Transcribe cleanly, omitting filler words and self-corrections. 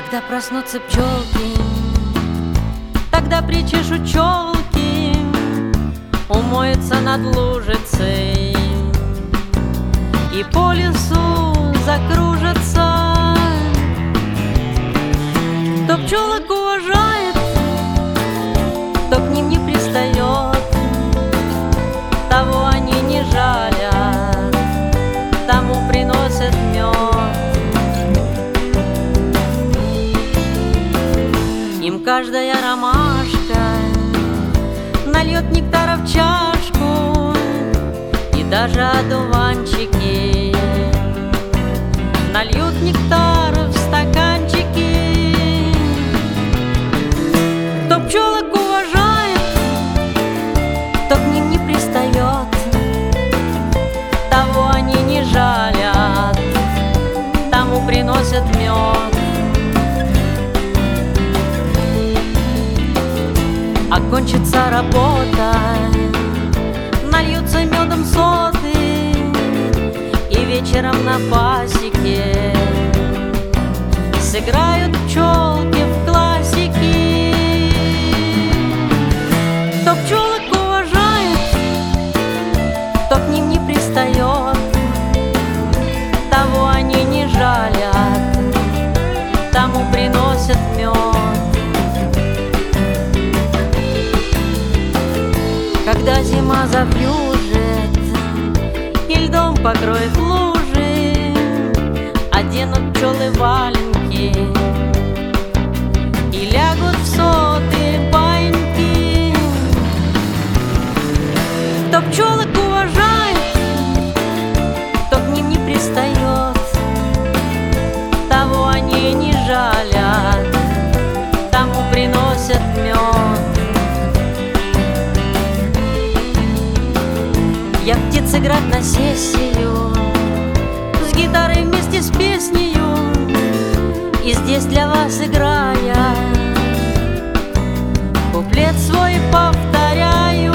Когда проснутся пчелки, тогда причешут челки, умоются над лужицей и по лесу закружатся. Кто пчелок уважает, кто к ним не пристает, того они не жалят, тому приносят мед. Им каждая ромашка нальет нектара в чашку, и даже одуванчики нальют нектар в стаканчики. Кто пчелок уважает, кто к ним не пристает, того они не жалят, тому приносят мед. Окончится работа, нальются медом соты, и вечером на пасеке сыграют пчелки в классики. Кто пчелок уважает, кто к ним не пристает, того они не жалят, тому приносят мед. Когда зима завьюжит и льдом покроет лужи, оденут пчелы валенки и лягут в соты баиньки. Кто пчелок уважает, кто к ним не пристает, того они не жалят, тому приносят мед. Я птиц играть на сессию, с гитарой вместе с песнею, и здесь для вас играя, куплет свой повторяю.